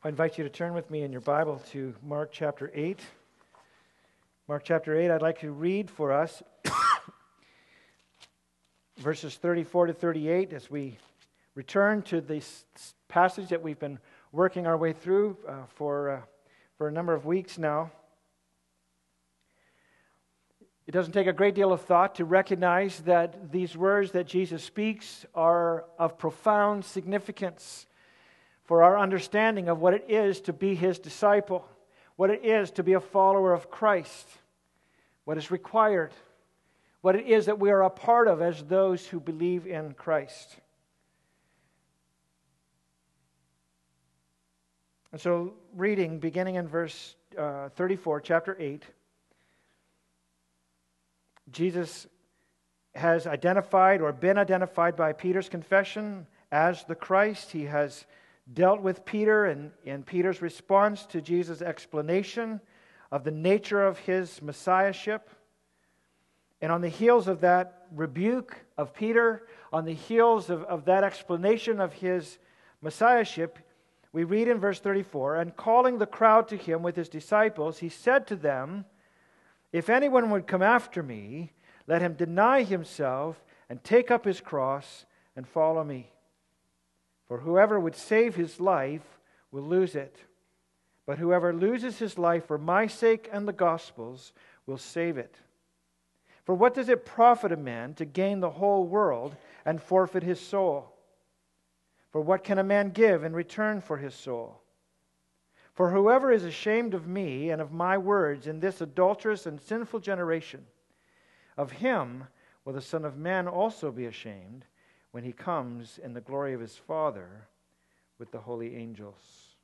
I invite you to turn with me in your Bible to Mark chapter 8. Mark chapter 8, I'd like to read for us verses 34 to 38 as we return to this passage that we've been working our way through for a number of weeks now. It doesn't take a great deal of thought to recognize that these words that Jesus speaks are of profound significance for our understanding of what it is to be His disciple, what it is to be a follower of Christ, what is required, what it is that we are a part of as those who believe in Christ. And so, reading, beginning in verse 34, chapter 8, Jesus has identified or been identified by Peter's confession as the Christ. He has dealt with Peter and Peter's response to Jesus' explanation of the nature of his messiahship. And on the heels of that rebuke of Peter, on the heels of that explanation of his messiahship, we read in verse 34, "And calling the crowd to him with his disciples, he said to them, 'If anyone would come after me, let him deny himself and take up his cross and follow me. For whoever would save his life will lose it. But whoever loses his life for my sake and the gospel's will save it. For what does it profit a man to gain the whole world and forfeit his soul? For what can a man give in return for his soul? For whoever is ashamed of me and of my words in this adulterous and sinful generation, of him will the Son of Man also be ashamed when He comes in the glory of His Father with the holy angels.'"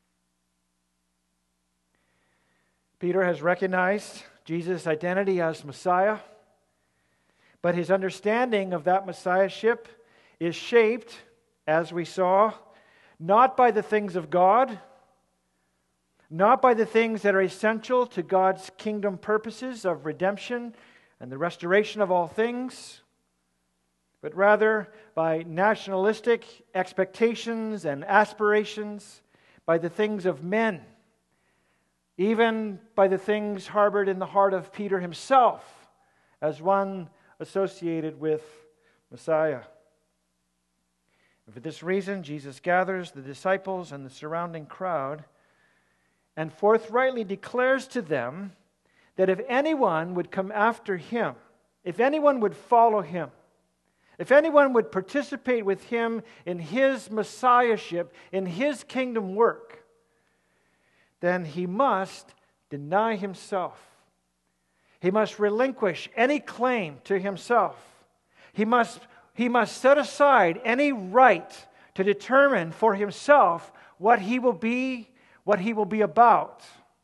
Peter has recognized Jesus' identity as Messiah, but his understanding of that Messiahship is shaped, as we saw, not by the things of God, not by the things that are essential to God's kingdom purposes of redemption and the restoration of all things, but rather by nationalistic expectations and aspirations, by the things of men, even by the things harbored in the heart of Peter himself as one associated with Messiah. And for this reason, Jesus gathers the disciples and the surrounding crowd and forthrightly declares to them that if anyone would come after Him, if anyone would follow Him, if anyone would participate with Him in His messiahship, in His kingdom work, then he must deny himself. He must relinquish any claim to himself. He must set aside any right to determine for himself what he will be, what he will be about.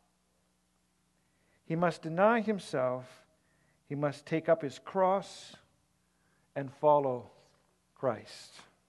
He must deny himself. He must take up his cross and follow Christ.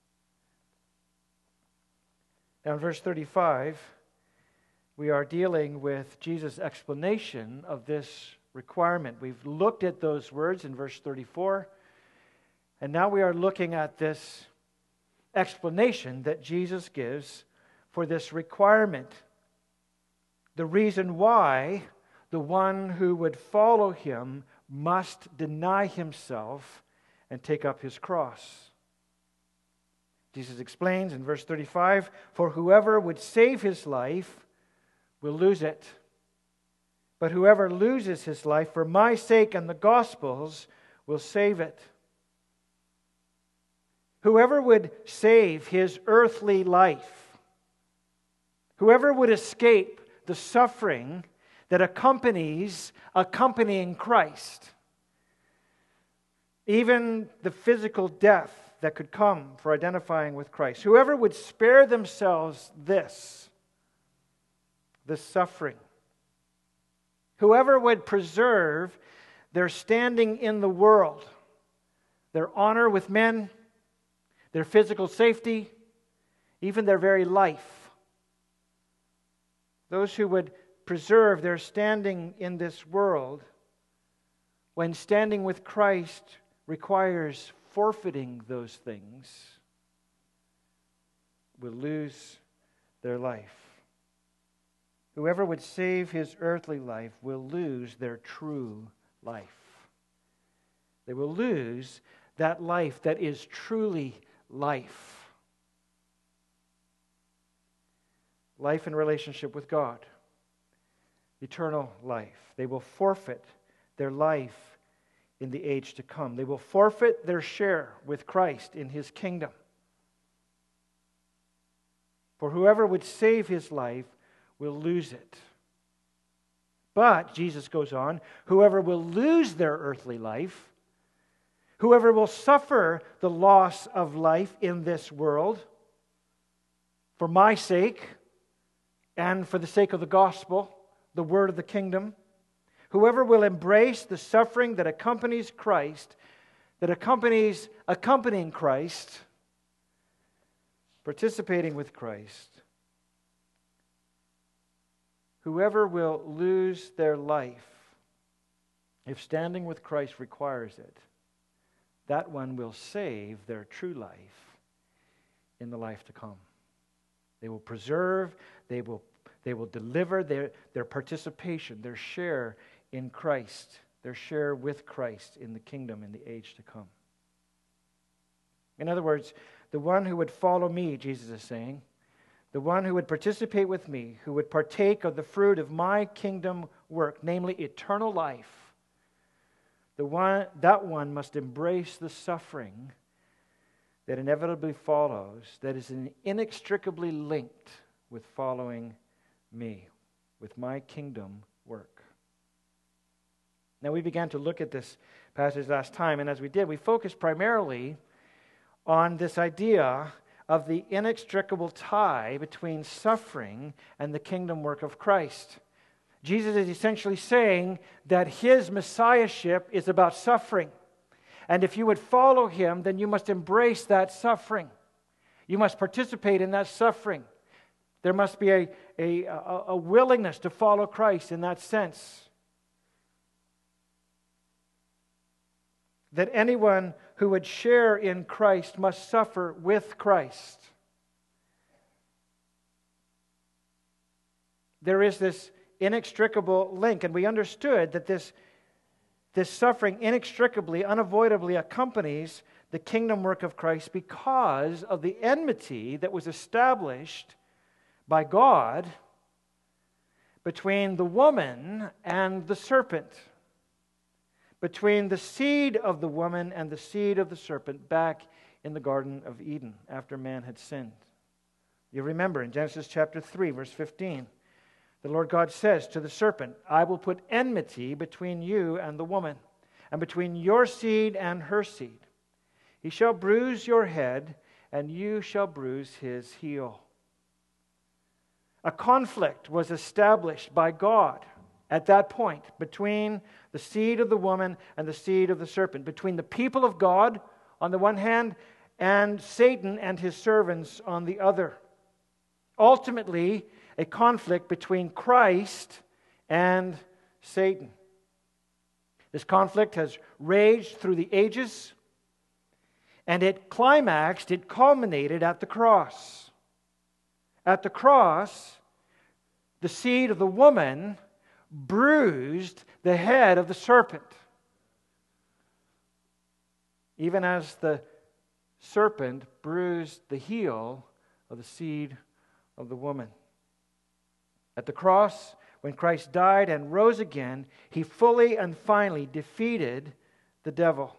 Now in verse 35, we are dealing with Jesus' explanation of this requirement. We've looked at those words in verse 34, and now we are looking at this explanation that Jesus gives for this requirement. The reason why the one who would follow Him must deny himself and take up his cross. Jesus explains in verse 35, "For whoever would save his life will lose it. But whoever loses his life for my sake and the gospel's will save it." Whoever would save his earthly life, whoever would escape the suffering that accompanying Christ, even the physical death that could come for identifying with Christ, whoever would spare themselves this suffering, whoever would preserve their standing in the world, their honor with men, their physical safety, even their very life, those who would preserve their standing in this world when standing with Christ requires forfeiting those things, will lose their life. whoever would save his earthly life will lose their true life. They will lose that life that is truly life. Life in relationship with God. Eternal life. They will forfeit their life in the age to come. They will forfeit their share with Christ in His kingdom. For whoever would save his life will lose it. But, Jesus goes on, whoever will lose their earthly life, whoever will suffer the loss of life in this world, for my sake and for the sake of the gospel, the word of the kingdom, whoever will embrace the suffering that accompanies Christ, that accompanies accompanying Christ, participating with Christ, whoever will lose their life, if standing with Christ requires it, that one will save their true life in the life to come. They will preserve, they will deliver their participation, their share in Christ, their share with Christ in the kingdom in the age to come. In other words, the one who would follow me, Jesus is saying, the one who would participate with me, who would partake of the fruit of my kingdom work, namely eternal life, that one must embrace the suffering that inevitably follows, that is inextricably linked with following me, with my kingdom work. Now, we began to look at this passage last time, and as we did, we focused primarily on this idea of the inextricable tie between suffering and the kingdom work of Christ. Jesus is essentially saying that His Messiahship is about suffering. And if you would follow Him, then you must embrace that suffering. You must participate in that suffering. There must be a willingness to follow Christ in that sense. That anyone who would share in Christ must suffer with Christ. There is this inextricable link, and we understood that this suffering inextricably, unavoidably accompanies the kingdom work of Christ because of the enmity that was established by God between the woman and the serpent, between the seed of the woman and the seed of the serpent back in the Garden of Eden after man had sinned. You remember in Genesis chapter 3, verse 15, the Lord God says to the serpent, I will put enmity between you and the woman, and between your seed and her seed. He shall bruise your head, and you shall bruise his heel. A conflict was established by God at that point between the seed of the woman and the seed of the serpent, between the people of God on the one hand and Satan and his servants on the other. Ultimately, a conflict between Christ and Satan. This conflict has raged through the ages, and it climaxed, it culminated at the cross. At the cross, the seed of the woman bruised the head of the serpent, even as the serpent bruised the heel of the seed of the woman. At the cross, when Christ died and rose again, He fully and finally defeated the devil.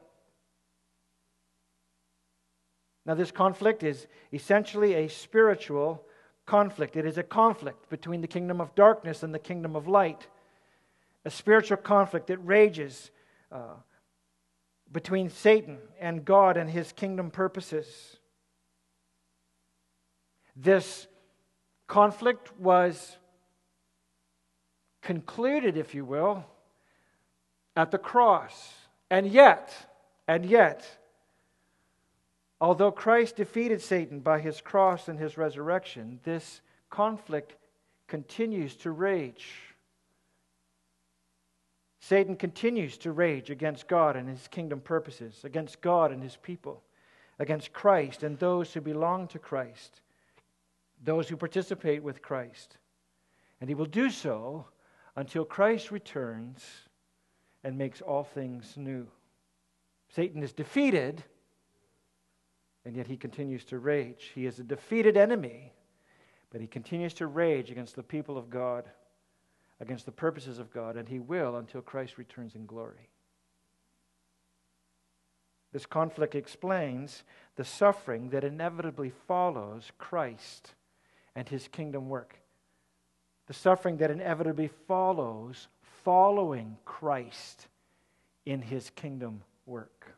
Now, this conflict is essentially a spiritual conflict. It is a conflict between the kingdom of darkness and the kingdom of light. A spiritual conflict that rages between Satan and God and His kingdom purposes. This conflict was concluded, if you will, at the cross. And yet, although Christ defeated Satan by His cross and His resurrection, this conflict continues to rage. Satan continues to rage against God and His kingdom purposes, against God and His people, against Christ and those who belong to Christ, those who participate with Christ. And he will do so until Christ returns and makes all things new. Satan is defeated, and yet he continues to rage. He is a defeated enemy, but he continues to rage against the people of God, against the purposes of God, and he will until Christ returns in glory. This conflict explains the suffering that inevitably follows Christ and his kingdom work. The suffering that inevitably follows following Christ in his kingdom work.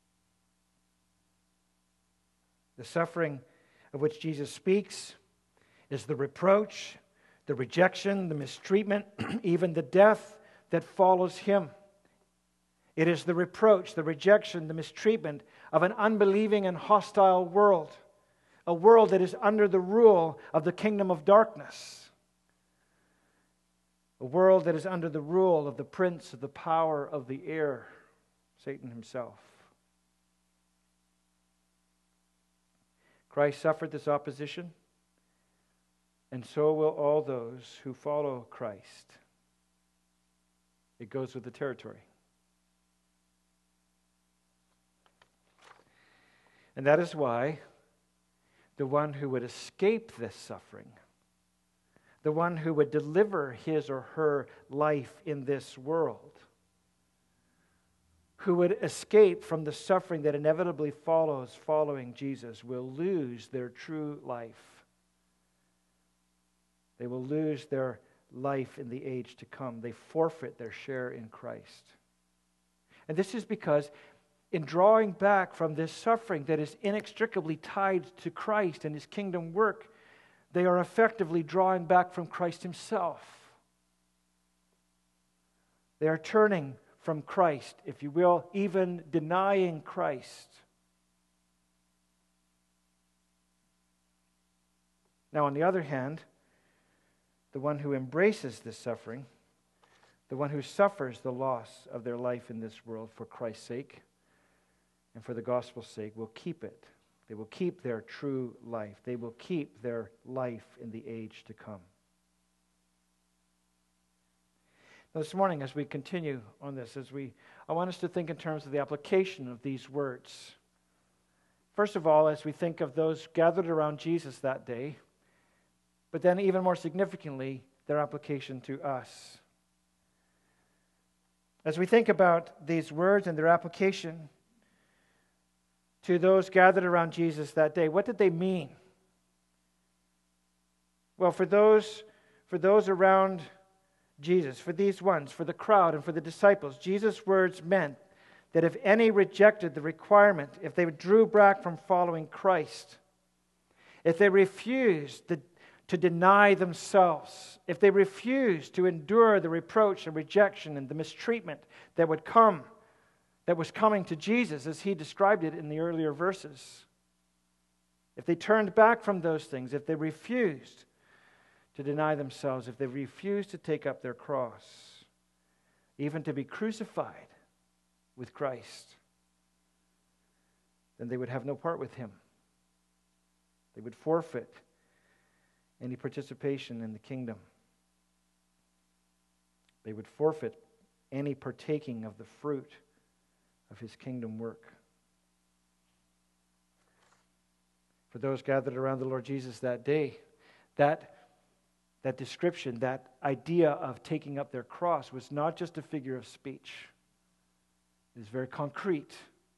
The suffering of which Jesus speaks is the reproach, the rejection, the mistreatment, even the death that follows him. It is the reproach, the rejection, the mistreatment of an unbelieving and hostile world, a world that is under the rule of the kingdom of darkness, a world that is under the rule of the prince of the power of the air, Satan himself. Christ suffered this opposition, and so will all those who follow Christ. It goes with the territory. And that is why the one who would escape this suffering, the one who would deliver his or her life in this world, who would escape from the suffering that inevitably follows following Jesus, will lose their true life. They will lose their life in the age to come. They forfeit their share in Christ. And this is because in drawing back from this suffering that is inextricably tied to Christ and his kingdom work, they are effectively drawing back from Christ himself. They are turning from Christ, if you will, even denying Christ. Now, on the other hand, the one who embraces this suffering, the one who suffers the loss of their life in this world for Christ's sake and for the gospel's sake, will keep it. They will keep their true life. They will keep their life in the age to come. Now, this morning, as we continue on this, I want us to think in terms of the application of these words. First of all, as we think of those gathered around Jesus that day, but then even more significantly, their application to us. As we think about these words and their application to those gathered around Jesus that day, what did they mean? Well, for those around Jesus, for these ones, for the crowd and for the disciples, Jesus' words meant that if any rejected the requirement, if they drew back from following Christ, if they refused to deny themselves, if they refused to endure the reproach and rejection and the mistreatment that was coming to Jesus as he described it in the earlier verses, if they turned back from those things, if they refused to deny themselves, if they refused to take up their cross, even to be crucified with Christ, then they would have no part with him. They would forfeit any participation in the kingdom. They would forfeit any partaking of the fruit of his kingdom work. For those gathered around the Lord Jesus that day, that description, that idea of taking up their cross was not just a figure of speech. It is very concrete.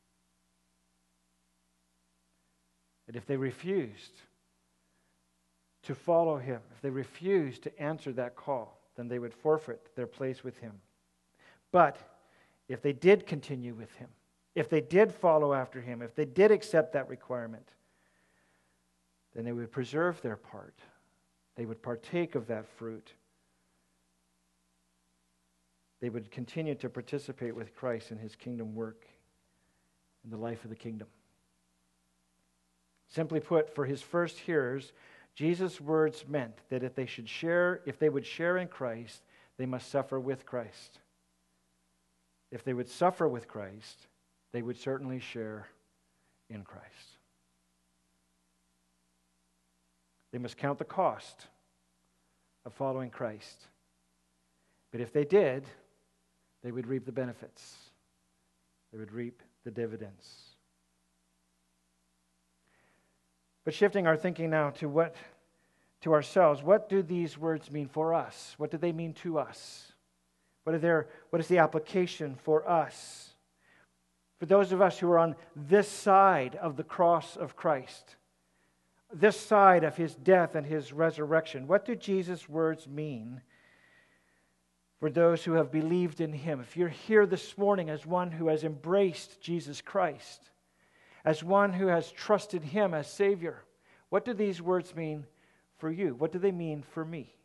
That if they refused to follow him, if they refused to answer that call, then they would forfeit their place with him. But if they did continue with him, if they did follow after him, if they did accept that requirement, then they would preserve their part. They would partake of that fruit. They would continue to participate with Christ in his kingdom work, in the life of the kingdom. Simply put, for his first hearers, Jesus' words meant that if they would share in Christ, they must suffer with Christ. If they would suffer with Christ, they would certainly share in Christ. They must count the cost of following Christ. But if they did, they would reap the benefits. They would reap the dividends. But shifting our thinking now to ourselves, what do these words mean for us? What do they mean to us? What is the application for us? For those of us who are on this side of the cross of Christ, this side of His death and His resurrection, what do Jesus' words mean for those who have believed in Him? If you're here this morning as one who has embraced Jesus Christ, as one who has trusted Him as Savior, what do these words mean for you? What do they mean for me?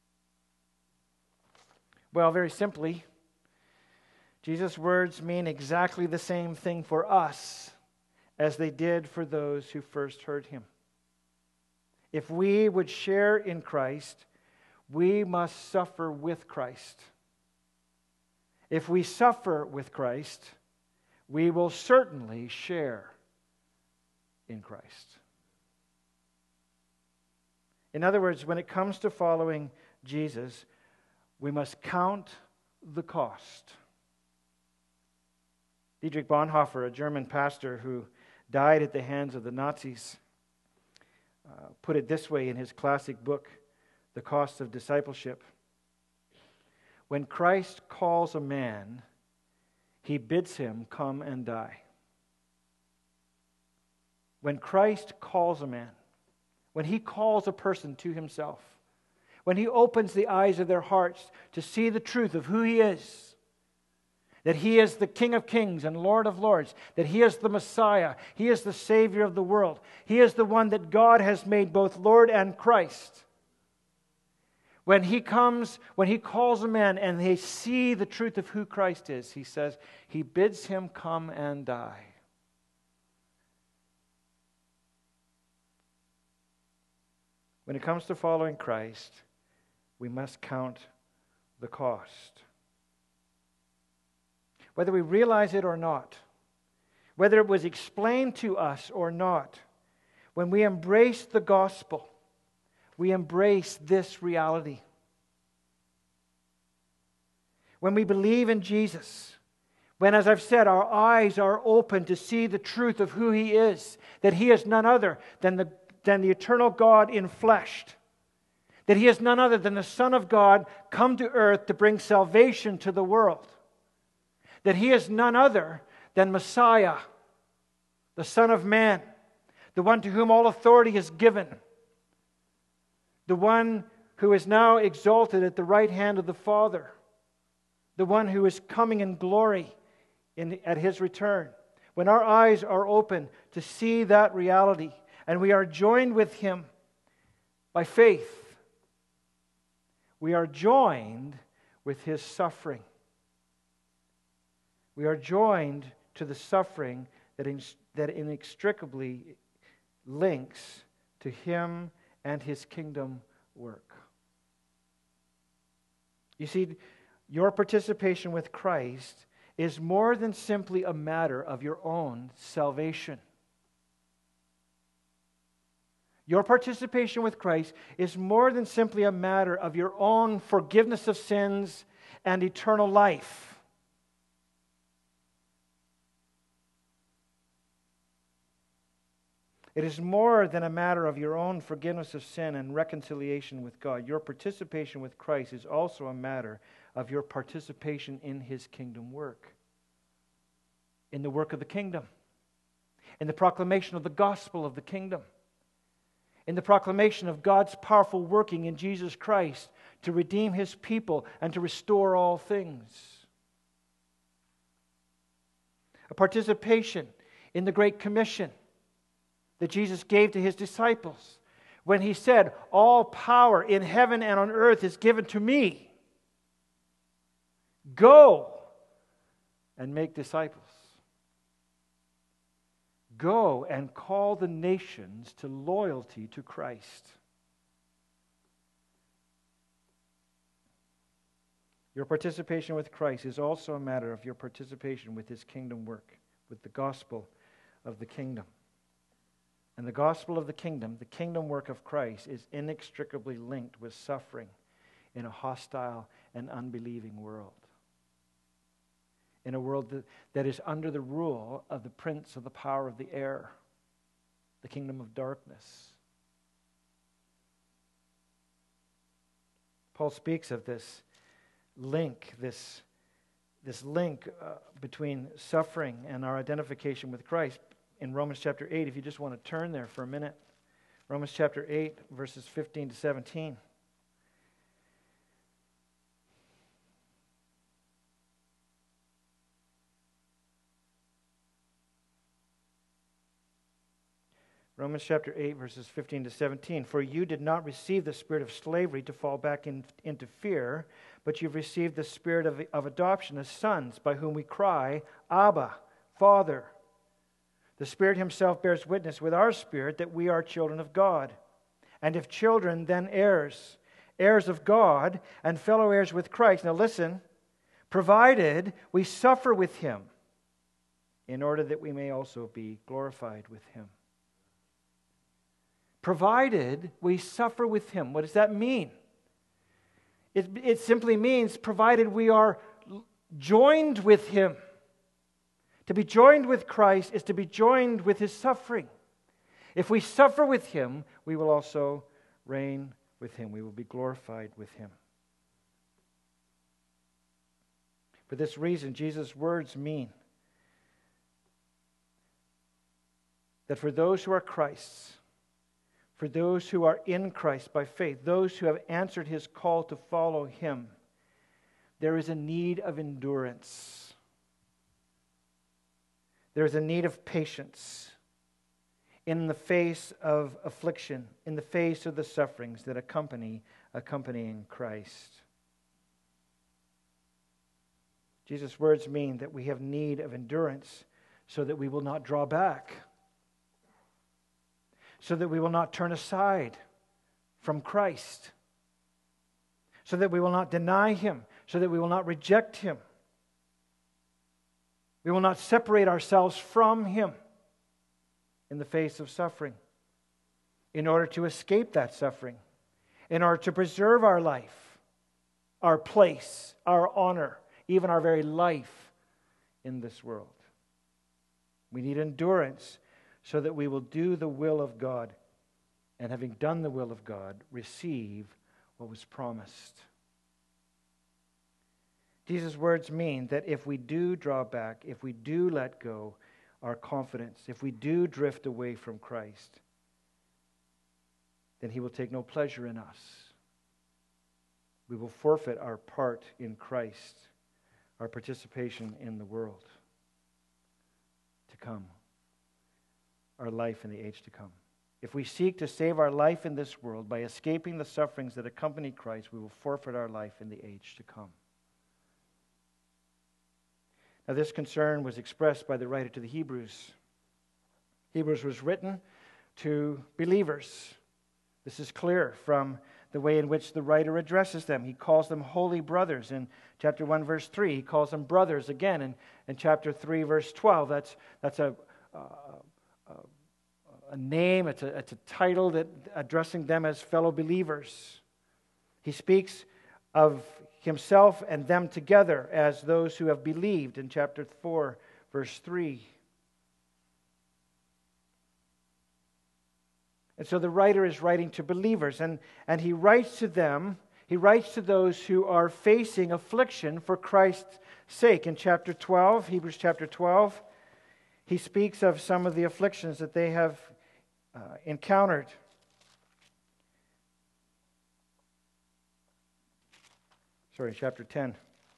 Well, very simply, Jesus' words mean exactly the same thing for us as they did for those who first heard Him. If we would share in Christ, we must suffer with Christ. If we suffer with Christ, we will certainly share in Christ. In other words, when it comes to following Jesus, we must count the cost. Dietrich Bonhoeffer, a German pastor who died at the hands of the Nazis, put it this way in his classic book, The Cost of Discipleship. When Christ calls a man, He bids him come and die. When Christ calls a man, when He calls a person to Himself, when He opens the eyes of their hearts to see the truth of who He is, that He is the King of Kings and Lord of Lords, that He is the Messiah, He is the Savior of the world, He is the one that God has made both Lord and Christ. When He calls a man and they see the truth of who Christ is, He says, He bids him come and die. When it comes to following Christ, we must count the cost. Whether we realize it or not, whether it was explained to us or not, when we embrace the gospel, we embrace this reality. When we believe in Jesus, when, as I've said, our eyes are open to see the truth of who He is, that He is none other than the eternal God infleshed, that He is none other than the Son of God come to earth to bring salvation to the world, that He is none other than Messiah, the Son of Man, the one to whom all authority is given, the one who is now exalted at the right hand of the Father, the one who is coming in glory at His return. When our eyes are open to see that reality, and we are joined with Him by faith, we are joined with His suffering. We are joined to the suffering that inextricably links to Him and His kingdom work. You see, your participation with Christ is more than simply a matter of your own salvation. Your participation with Christ is more than simply a matter of your own forgiveness of sins and eternal life. It is more than a matter of your own forgiveness of sin and reconciliation with God. Your participation with Christ is also a matter of your participation in His kingdom work, in the work of the kingdom, in the proclamation of the gospel of the kingdom, in the proclamation of God's powerful working in Jesus Christ to redeem His people and to restore all things. A participation in the Great Commission that Jesus gave to His disciples when He said, "All power in heaven and on earth is given to me. Go and make disciples. Go and call the nations to loyalty to Christ." Your participation with Christ is also a matter of your participation with His kingdom work, with the gospel of the kingdom. And the gospel of the kingdom work of Christ, is inextricably linked with suffering in a hostile and unbelieving world. In a world that is under the rule of the prince of the power of the air, the kingdom of darkness. Paul speaks of this link, between suffering and our identification with Christ in Romans chapter 8. If you just want to turn there for a minute. Romans chapter 8, verses 15 to 17. Romans chapter 8, verses 15 to 17. For you did not receive the spirit of slavery to fall back into fear, but you've received the spirit of adoption as sons, by whom we cry, Abba, Father. The Spirit Himself bears witness with our spirit that we are children of God. And if children, then heirs, heirs of God, and fellow heirs with Christ. Now listen, provided we suffer with Him, in order that we may also be glorified with Him. Provided we suffer with Him. What does that mean? It simply means provided we are joined with Him. To be joined with Christ is to be joined with His suffering. If we suffer with Him, we will also reign with Him. We will be glorified with Him. For this reason, Jesus' words mean that for those who are Christ's, for those who are in Christ by faith, those who have answered His call to follow Him, there is a need of endurance. There is a need of patience in the face of affliction, in the face of the sufferings that accompanying Christ. Jesus' words mean that we have need of endurance so that we will not draw back, so that we will not turn aside from Christ, so that we will not deny Him, so that we will not reject Him. We will not separate ourselves from Him in the face of suffering in order to escape that suffering, in order to preserve our life, our place, our honor, even our very life in this world. We need endurance so that we will do the will of God, and having done the will of God, receive what was promised. Jesus' words mean that if we do draw back, if we do let go our confidence, if we do drift away from Christ, then He will take no pleasure in us. We will forfeit our part in Christ, our participation in the world to come, our life in the age to come. If we seek to save our life in this world by escaping the sufferings that accompany Christ, we will forfeit our life in the age to come. Now, this concern was expressed by the writer to the Hebrews. Hebrews was written to believers. This is clear from the way in which the writer addresses them. He calls them holy brothers in chapter 1, verse 3. He calls them brothers again in chapter 3, verse 12. That's a name, it's a title that addressing them as fellow believers. He speaks of himself and them together as those who have believed in chapter 4, verse 3. And so the writer is writing to believers, and he writes to them, he writes to those who are facing affliction for Christ's sake. In chapter 12, Hebrews chapter 12, he speaks of some of the afflictions that they have encountered. Chapter 10.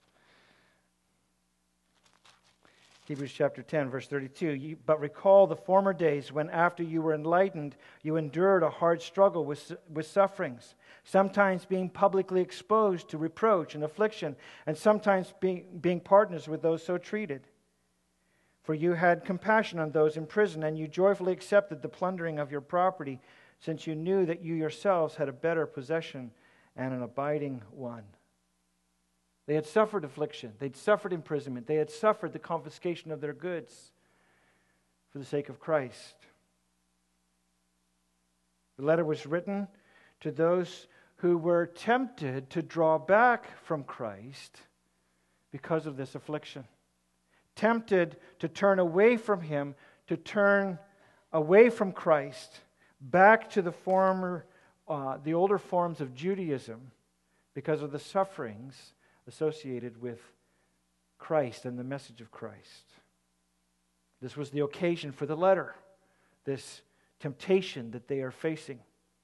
Hebrews chapter 10, verse 32. But recall the former days when after you were enlightened, you endured a hard struggle with sufferings, sometimes being publicly exposed to reproach and affliction, and sometimes being partners with those so treated. For you had compassion on those in prison, and you joyfully accepted the plundering of your property, since you knew that you yourselves had a better possession and an abiding one. They had suffered affliction. They'd suffered imprisonment. They had suffered the confiscation of their goods for the sake of Christ. The letter was written to those who were tempted to draw back from Christ because of this affliction. Tempted to turn away from Him, to turn away from Christ, back to the older forms of Judaism because of the sufferings associated with Christ and the message of Christ. This was the occasion for the letter, this temptation that they are facing.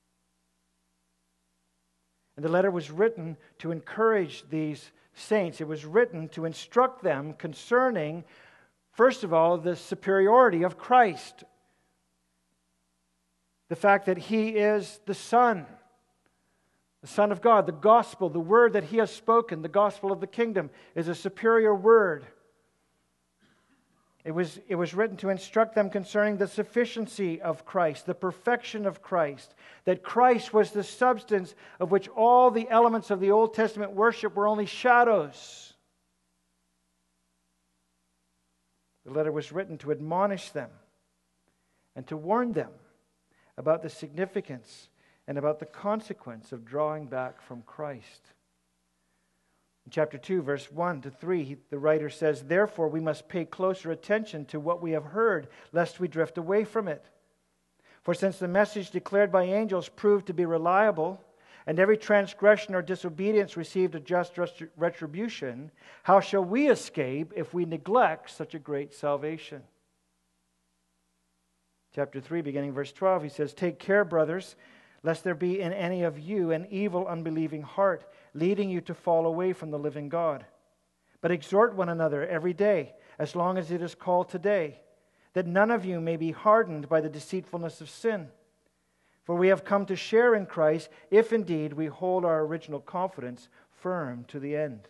And the letter was written to encourage these saints. It was written to instruct them concerning, first of all, the superiority of Christ. The fact that He is the Son of God. The gospel, the word that He has spoken, the gospel of the kingdom, is a superior word. It was written to instruct them concerning the sufficiency of Christ, the perfection of Christ, that Christ was the substance of which all the elements of the Old Testament worship were only shadows. The letter was written to admonish them and to warn them about the significance and about the consequence of drawing back from Christ. In chapter 2, verse 1 to 3, the writer says, "Therefore we must pay closer attention to what we have heard, lest we drift away from it. For since the message declared by angels proved to be reliable, and every transgression or disobedience received a just retribution, how shall we escape if we neglect such a great salvation?" Chapter 3, beginning verse 12, he says, "Take care, brothers, lest there be in any of you an evil, unbelieving heart, leading you to fall away from the living God. But exhort one another every day, as long as it is called today, that none of you may be hardened by the deceitfulness of sin. For we have come to share in Christ, if indeed we hold our original confidence firm to the end."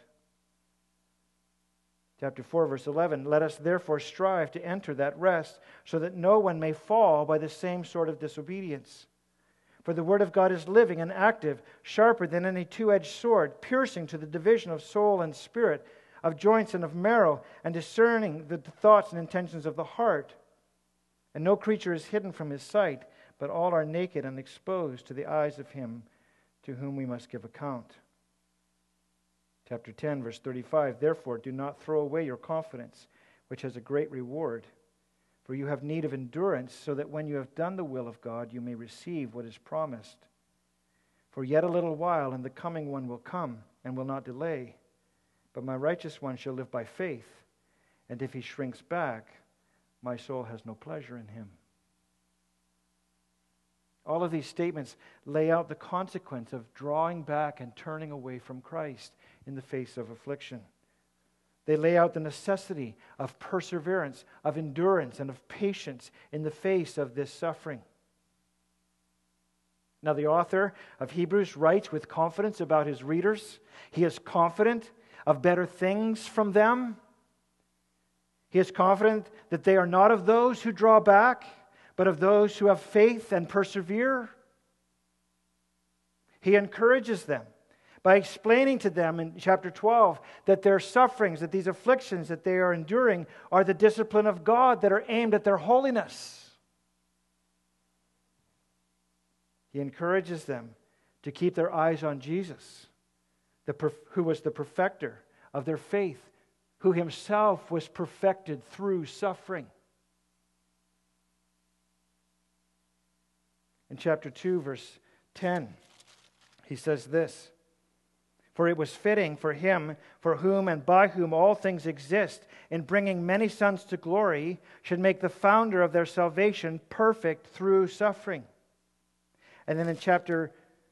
Chapter 4, verse 11, "Let us therefore strive to enter that rest, so that no one may fall by the same sort of disobedience. For the word of God is living and active, sharper than any two-edged sword, piercing to the division of soul and spirit, of joints and of marrow, and discerning the thoughts and intentions of the heart. And no creature is hidden from His sight, but all are naked and exposed to the eyes of Him to whom we must give account." Chapter 10, verse 35, "Therefore do not throw away your confidence, which has a great reward. For you have need of endurance, so that when you have done the will of God, you may receive what is promised. For yet a little while, and the coming one will come, and will not delay. But my righteous one shall live by faith, and if he shrinks back, my soul has no pleasure in him." All of these statements lay out the consequence of drawing back and turning away from Christ in the face of affliction. They lay out the necessity of perseverance, of endurance, and of patience in the face of this suffering. Now, the author of Hebrews writes with confidence about his readers. He is confident of better things from them. He is confident that they are not of those who draw back, but of those who have faith and persevere. He encourages them by explaining to them in chapter 12 that their sufferings, that these afflictions that they are enduring are the discipline of God that are aimed at their holiness. He encourages them to keep their eyes on Jesus, who was the perfecter of their faith, who Himself was perfected through suffering. In chapter 2, verse 10, he says this, "For it was fitting for Him, for whom and by whom all things exist, in bringing many sons to glory, should make the founder of their salvation perfect through suffering." And then in chapter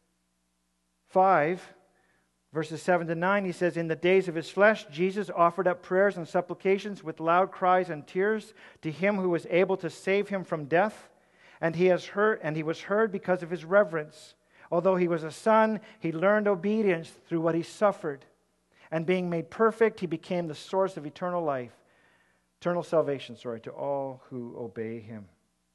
5, verses 7 to 9, he says, "In the days of His flesh, Jesus offered up prayers and supplications with loud cries and tears to Him who was able to save Him from death. And He was heard because of His reverence. Although He was a son, He learned obedience through what He suffered. And being made perfect, He became the source of eternal salvation, to all who obey Him."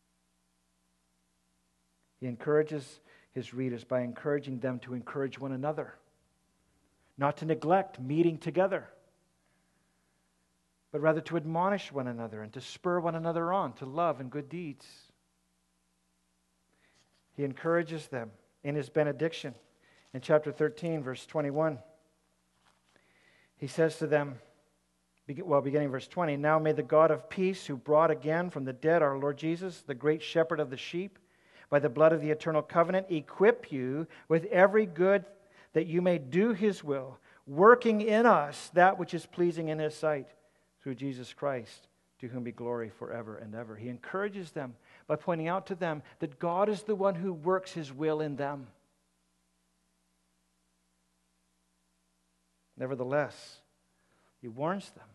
He encourages His readers by encouraging them to encourage one another, not to neglect meeting together, but rather to admonish one another and to spur one another on to love and good deeds. He encourages them in His benediction In chapter 13, verse 21, he says to them, beginning verse 20, "Now may the God of peace, who brought again from the dead our Lord Jesus, the great shepherd of the sheep, by the blood of the eternal covenant, equip you with every good that you may do His will, working in us that which is pleasing in His sight, through Jesus Christ, to whom be glory forever and ever." He encourages them by pointing out to them that God is the one who works His will in them. Nevertheless, He warns them.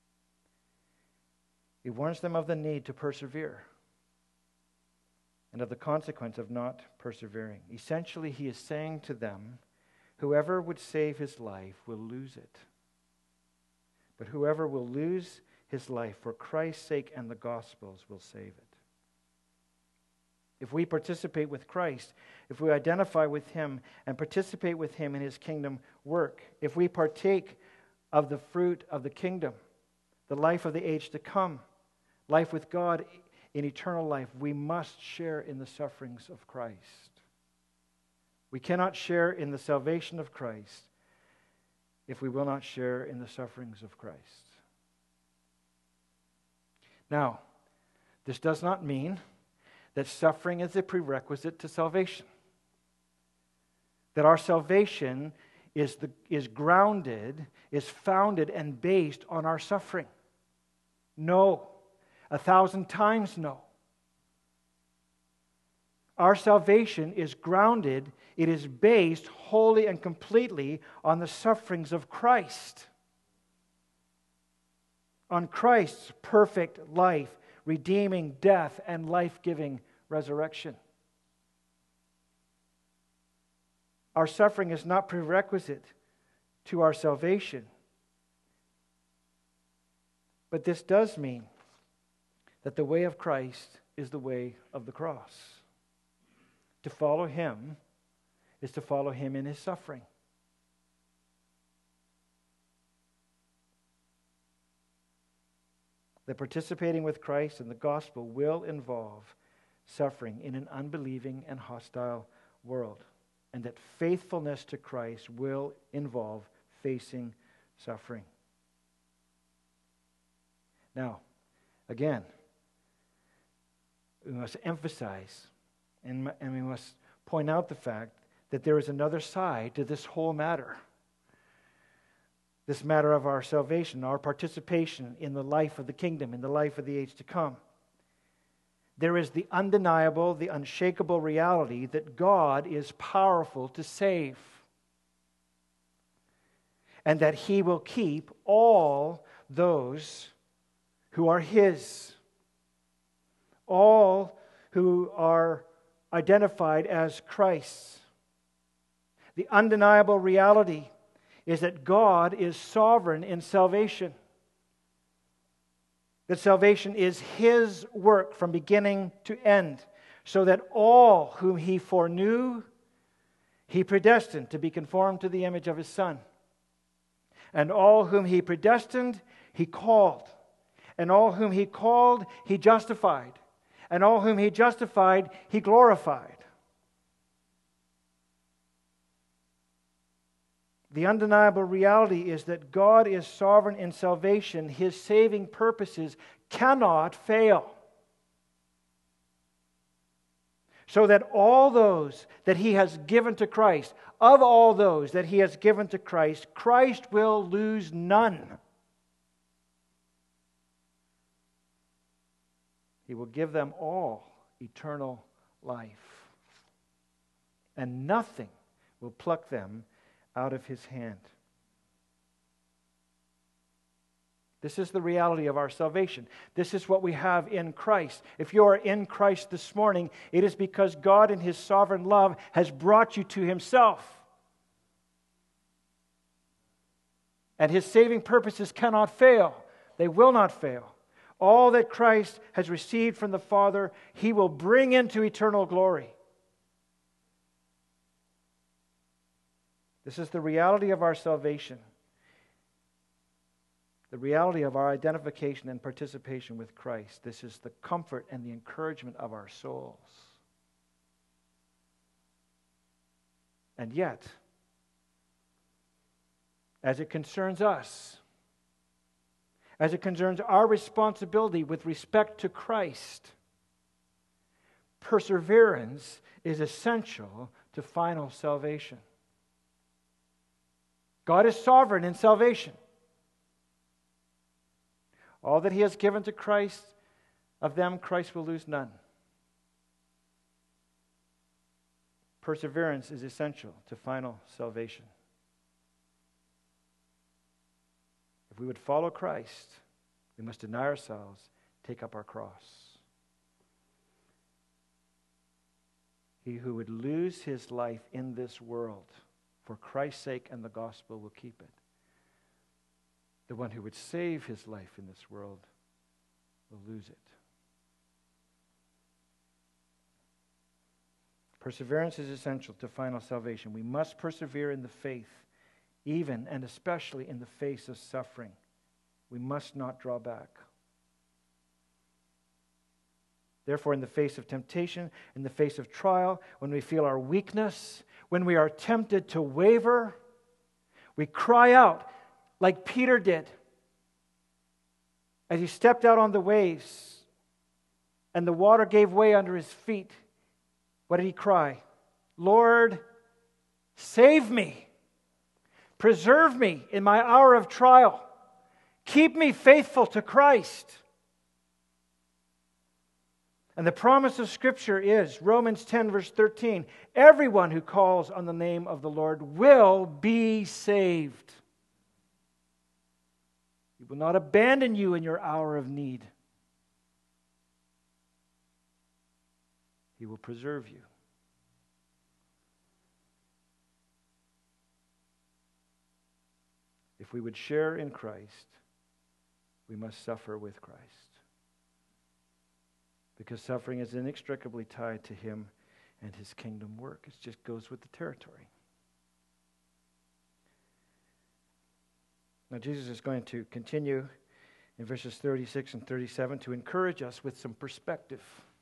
He warns them of the need to persevere and of the consequence of not persevering. Essentially, He is saying to them, whoever would save his life will lose it. But whoever will lose his life for Christ's sake and the gospel's will save it. If we participate with Christ, if we identify with Him and participate with Him in His kingdom work, if we partake of the fruit of the kingdom, the life of the age to come, life with God in eternal life, we must share in the sufferings of Christ. We cannot share in the salvation of Christ if we will not share in the sufferings of Christ. Now, this does not mean that suffering is a prerequisite to salvation. That our salvation is grounded, is founded and based on our suffering. No. 1,000 times no. Our salvation is grounded, it is based wholly and completely on the sufferings of Christ. On Christ's perfect life, redeeming death and life-giving resurrection. Our suffering is not prerequisite to our salvation. But this does mean that the way of Christ is the way of the cross. To follow Him is to follow Him in His suffering. That participating with Christ in the gospel will involve suffering in an unbelieving and hostile world. And that faithfulness to Christ will involve facing suffering. Now, again, we must emphasize and we must point out the fact that there is another side to this whole matter. This matter of our salvation, our participation in the life of the kingdom, in the life of the age to come. There is the undeniable, the unshakable reality that God is powerful to save. And that He will keep all those who are His. All who are identified as Christ's. The undeniable reality is that God is sovereign in salvation. That salvation is His work from beginning to end, so that all whom He foreknew, He predestined to be conformed to the image of His Son. And all whom He predestined, He called. And all whom He called, He justified. And all whom He justified, He glorified. The undeniable reality is that God is sovereign in salvation. His saving purposes cannot fail. So that all those that He has given to Christ, of all those that He has given to Christ, Christ will lose none. He will give them all eternal life. And nothing will pluck them out of His hand. This is the reality of our salvation. This is what we have in Christ. If you are in Christ this morning, it is because God in His sovereign love has brought you to Himself. And His saving purposes cannot fail. They will not fail. All that Christ has received from the Father, He will bring into eternal glory. This is the reality of our salvation. The reality of our identification and participation with Christ. This is the comfort and the encouragement of our souls. And yet, as it concerns us, as it concerns our responsibility with respect to Christ, perseverance is essential to final salvation. God is sovereign in salvation. All that He has given to Christ, of them Christ will lose none. Perseverance is essential to final salvation. If we would follow Christ, we must deny ourselves, take up our cross. He who would lose his life in this world for Christ's sake and the gospel will keep it. The one who would save his life in this world will lose it. Perseverance is essential to final salvation. We must persevere in the faith, even and especially in the face of suffering. We must not draw back. Therefore, in the face of temptation, in the face of trial, when we feel our weakness, when we are tempted to waver, we cry out like Peter did as he stepped out on the waves and the water gave way under his feet. What did he cry? Lord, save me. Preserve me in my hour of trial. Keep me faithful to Christ. And the promise of Scripture is, Romans 10 verse 13, everyone who calls on the name of the Lord will be saved. He will not abandon you in your hour of need. He will preserve you. If we would share in Christ, we must suffer with Christ. Because suffering is inextricably tied to Him and His kingdom work. It just goes with the territory. Now Jesus is going to continue in verses 36 and 37 to encourage us with some perspective.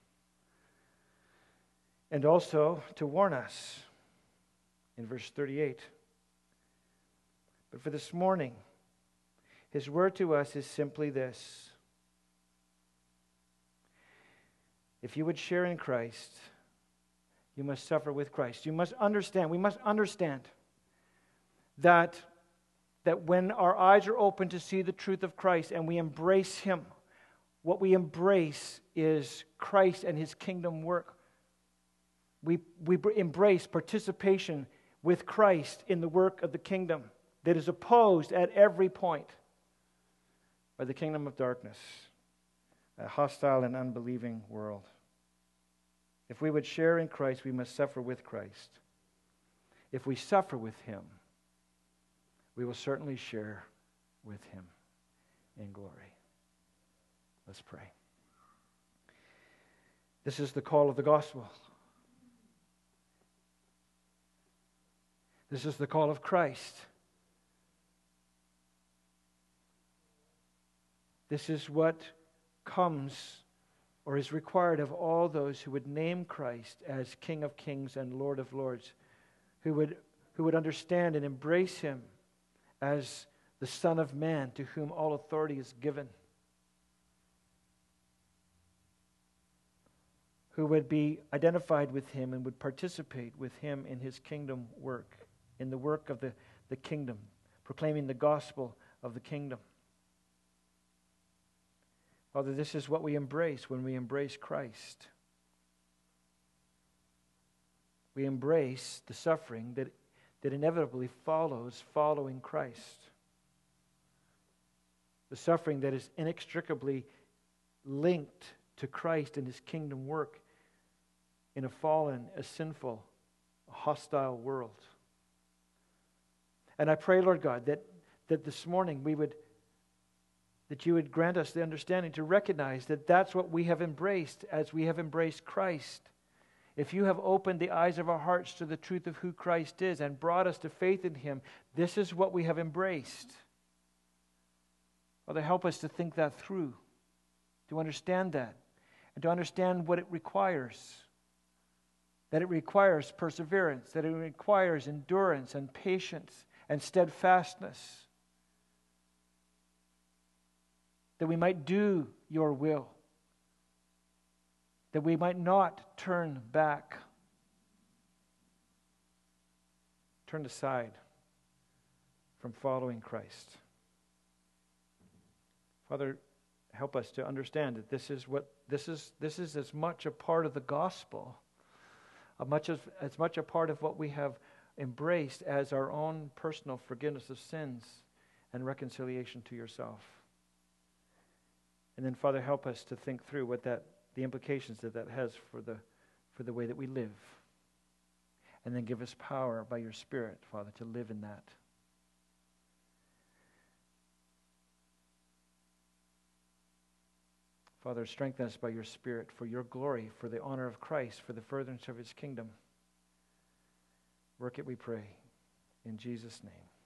And also to warn us in verse 38. But for this morning, His word to us is simply this. If you would share in Christ, you must suffer with Christ. You must understand, we must understand that when our eyes are open to see the truth of Christ and we embrace Him, what we embrace is Christ and His kingdom work. We embrace participation with Christ in the work of the kingdom that is opposed at every point by the kingdom of darkness, a hostile and unbelieving world. If we would share in Christ, we must suffer with Christ. If we suffer with Him, we will certainly share with Him in glory. Let's pray. This is the call of the gospel. This is the call of Christ. This is what comes or is required of all those who would name Christ as King of Kings and Lord of Lords, who would understand and embrace Him as the Son of Man to whom all authority is given, who would be identified with Him and would participate with Him in His kingdom work, in the work of the kingdom, proclaiming the gospel of the kingdom. Father, this is what we embrace when we embrace Christ. We embrace the suffering that inevitably follows following Christ. The suffering that is inextricably linked to Christ and His kingdom work in a fallen, a sinful, a hostile world. And I pray, Lord God, that this morning that you would grant us the understanding to recognize that that's what we have embraced as we have embraced Christ. If you have opened the eyes of our hearts to the truth of who Christ is and brought us to faith in Him, this is what we have embraced. Father, help us to think that through, to understand that, and to understand what it requires. That it requires perseverance, that it requires endurance and patience and steadfastness, that we might do your will, that we might not turn back, turn aside from following Christ. Father, help us to understand that this is as much a part of the gospel, as much a part of what we have embraced as our own personal forgiveness of sins and reconciliation to yourself. And then, Father, help us to think through what the implications that has for the way that we live. And then give us power by your Spirit, Father, to live in that. Father, strengthen us by your Spirit for your glory, for the honor of Christ, for the furtherance of his kingdom. Work it, we pray, in Jesus' name.